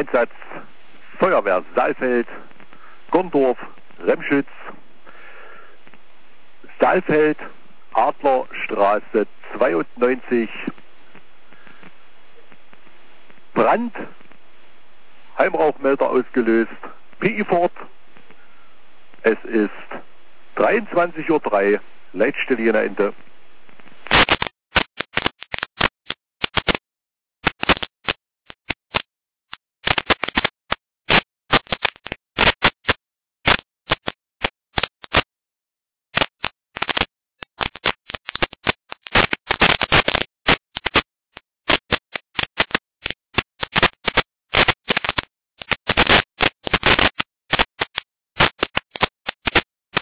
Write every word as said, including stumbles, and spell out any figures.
Einsatz Feuerwehr Saalfeld, Gondorf, Remschütz, Saalfeld, Adlerstraße zweiundneunzig, Brand, Heimrauchmelder ausgelöst, P I Fort. Es ist dreiundzwanzig Uhr drei, Leitstelle Jena Ende.